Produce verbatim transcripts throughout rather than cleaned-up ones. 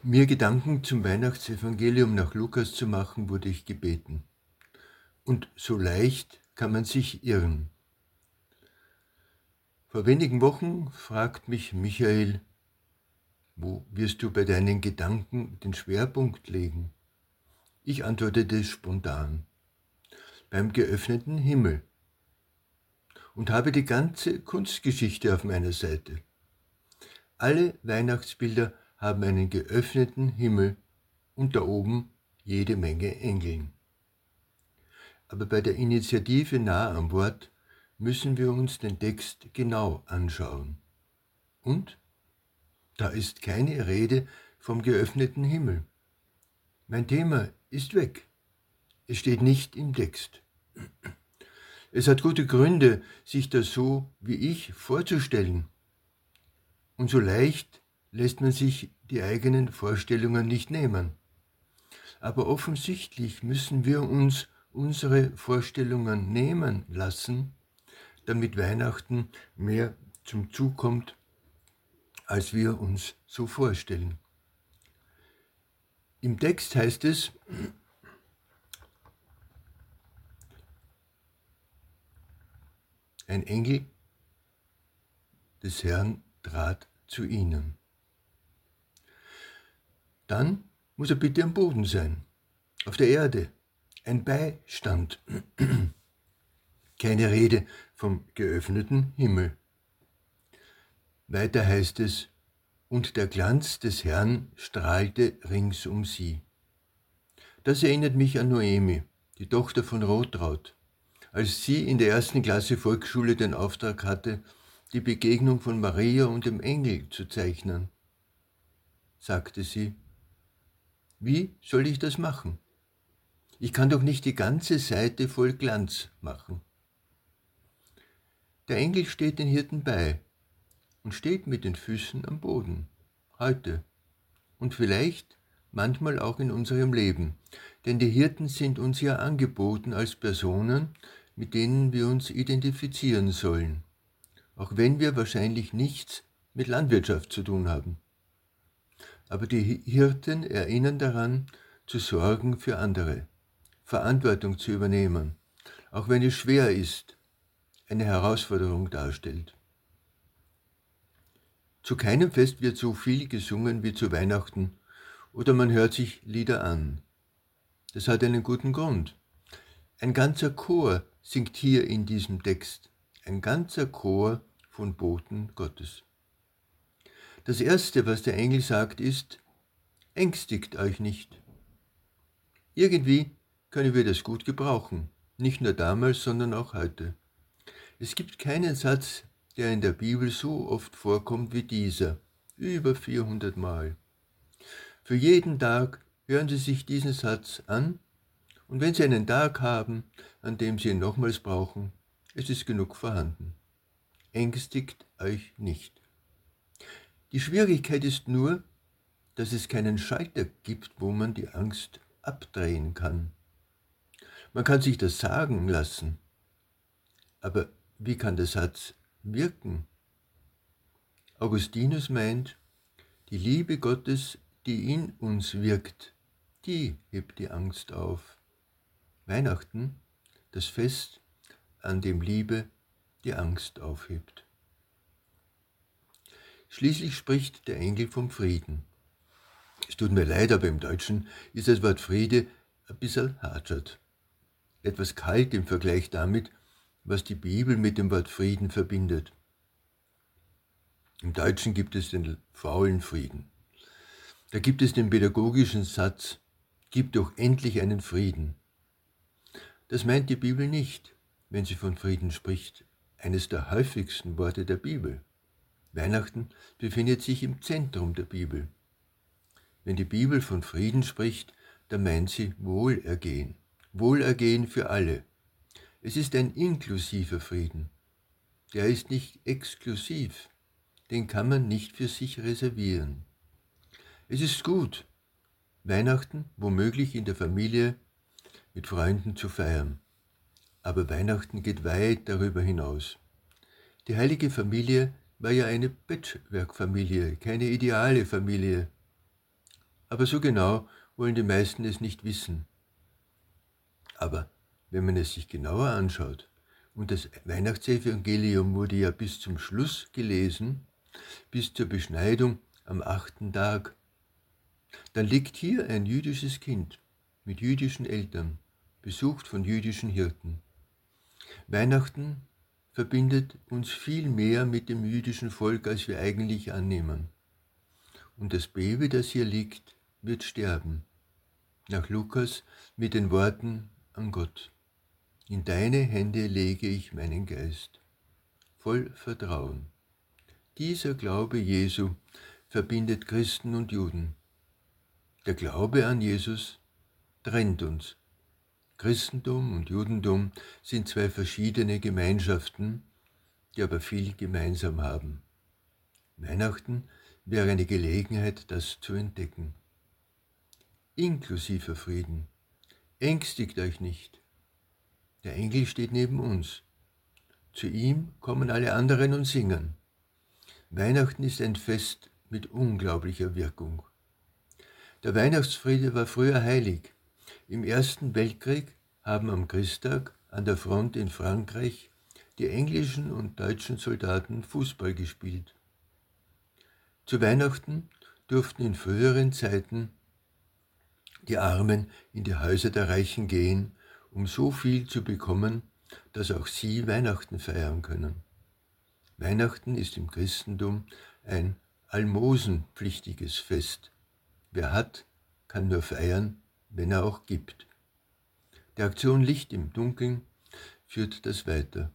Mir Gedanken zum Weihnachtsevangelium nach Lukas zu machen, wurde ich gebeten. Und so leicht kann man sich irren. Vor wenigen Wochen fragt mich Michael, wo wirst du bei deinen Gedanken den Schwerpunkt legen? Ich antwortete spontan, beim geöffneten Himmel, und habe die ganze Kunstgeschichte auf meiner Seite. Alle Weihnachtsbilder haben einen geöffneten Himmel und da oben jede Menge Engeln. Aber bei der Initiative nah am Wort müssen wir uns den Text genau anschauen. Und da ist keine Rede vom geöffneten Himmel. Mein Thema ist weg. Es steht nicht im Text. Es hat gute Gründe, sich das so wie ich vorzustellen. Und so leicht lässt man sich die eigenen Vorstellungen nicht nehmen. Aber offensichtlich müssen wir uns unsere Vorstellungen nehmen lassen, damit Weihnachten mehr zum Zug kommt, als wir uns so vorstellen. Im Text heißt es, ein Engel des Herrn trat zu ihnen. Dann muss er bitte am Boden sein, auf der Erde, ein Beistand. Keine Rede vom geöffneten Himmel. Weiter heißt es, und der Glanz des Herrn strahlte rings um sie. Das erinnert mich an Noemi, die Tochter von Rotraud, als sie in der ersten Klasse Volksschule den Auftrag hatte, die Begegnung von Maria und dem Engel zu zeichnen. Sagte sie, wie soll ich das machen? Ich kann doch nicht die ganze Seite voll Glanz machen. Der Engel steht den Hirten bei und steht mit den Füßen am Boden, heute und vielleicht manchmal auch in unserem Leben, denn die Hirten sind uns ja angeboten als Personen, mit denen wir uns identifizieren sollen, auch wenn wir wahrscheinlich nichts mit Landwirtschaft zu tun haben. Aber die Hirten erinnern daran, zu sorgen für andere, Verantwortung zu übernehmen, auch wenn es schwer ist, eine Herausforderung darstellt. Zu keinem Fest wird so viel gesungen wie zu Weihnachten oder man hört sich Lieder an. Das hat einen guten Grund. Ein ganzer Chor singt hier in diesem Text, ein ganzer Chor von Boten Gottes. Das Erste, was der Engel sagt, ist, ängstigt euch nicht. Irgendwie können wir das gut gebrauchen, nicht nur damals, sondern auch heute. Es gibt keinen Satz, der in der Bibel so oft vorkommt wie dieser, über vierhundert Mal. Für jeden Tag hören Sie sich diesen Satz an und wenn Sie einen Tag haben, an dem Sie ihn nochmals brauchen, es ist genug vorhanden. Ängstigt euch nicht. Die Schwierigkeit ist nur, dass es keinen Schalter gibt, wo man die Angst abdrehen kann. Man kann sich das sagen lassen, aber wie kann der Satz wirken? Augustinus meint, die Liebe Gottes, die in uns wirkt, die hebt die Angst auf. Weihnachten, das Fest, an dem Liebe die Angst aufhebt. Schließlich spricht der Engel vom Frieden. Es tut mir leid, aber im Deutschen ist das Wort Friede ein bisschen hatschert. Etwas kalt im Vergleich damit, was die Bibel mit dem Wort Frieden verbindet. Im Deutschen gibt es den faulen Frieden. Da gibt es den pädagogischen Satz, gib doch endlich einen Frieden. Das meint die Bibel nicht, wenn sie von Frieden spricht. Eines der häufigsten Worte der Bibel. Weihnachten befindet sich im Zentrum der Bibel. Wenn die Bibel von Frieden spricht, dann meint sie Wohlergehen. Wohlergehen für alle. Es ist ein inklusiver Frieden. Der ist nicht exklusiv. Den kann man nicht für sich reservieren. Es ist gut, Weihnachten womöglich in der Familie mit Freunden zu feiern. Aber Weihnachten geht weit darüber hinaus. Die heilige Familie war ja eine Patchwork-Familie, keine ideale Familie. Aber so genau wollen die meisten es nicht wissen. Aber wenn man es sich genauer anschaut, und das Weihnachtsevangelium wurde ja bis zum Schluss gelesen, bis zur Beschneidung am achten Tag, dann liegt hier ein jüdisches Kind mit jüdischen Eltern, besucht von jüdischen Hirten. Weihnachten verbindet uns viel mehr mit dem jüdischen Volk, als wir eigentlich annehmen. Und das Baby, das hier liegt, wird sterben. Nach Lukas mit den Worten an Gott: In deine Hände lege ich meinen Geist. Voll Vertrauen. Dieser Glaube Jesu verbindet Christen und Juden. Der Glaube an Jesus trennt uns. Christentum und Judentum sind zwei verschiedene Gemeinschaften, die aber viel gemeinsam haben. Weihnachten wäre eine Gelegenheit, das zu entdecken. Inklusiver Frieden. Ängstigt euch nicht. Der Engel steht neben uns. Zu ihm kommen alle anderen und singen. Weihnachten ist ein Fest mit unglaublicher Wirkung. Der Weihnachtsfriede war früher heilig. Im Ersten Weltkrieg haben am Christtag an der Front in Frankreich die englischen und deutschen Soldaten Fußball gespielt. Zu Weihnachten durften in früheren Zeiten die Armen in die Häuser der Reichen gehen, um so viel zu bekommen, dass auch sie Weihnachten feiern können. Weihnachten ist im Christentum ein almosenpflichtiges Fest. Wer hat, kann nur feiern, wenn er auch gibt. Die Aktion Licht im Dunkeln führt das weiter.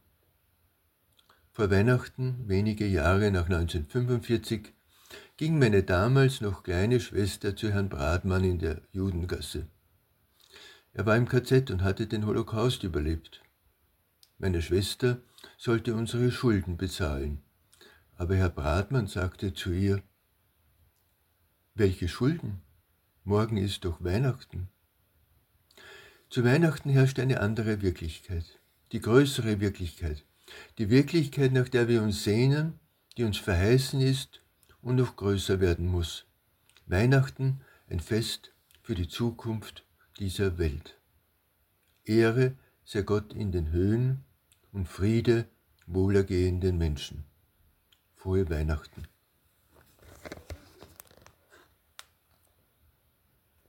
Vor Weihnachten, wenige Jahre nach neunzehnhundertfünfundvierzig, ging meine damals noch kleine Schwester zu Herrn Bradmann in der Judengasse. Er war im K Z und hatte den Holocaust überlebt. Meine Schwester sollte unsere Schulden bezahlen, aber Herr Bradmann sagte zu ihr: Welche Schulden? Morgen ist doch Weihnachten. Zu Weihnachten herrscht eine andere Wirklichkeit, die größere Wirklichkeit, die Wirklichkeit, nach der wir uns sehnen, die uns verheißen ist und noch größer werden muss. Weihnachten, ein Fest für die Zukunft dieser Welt. Ehre sei Gott in den Höhen und Friede wohlergehenden Menschen. Frohe Weihnachten.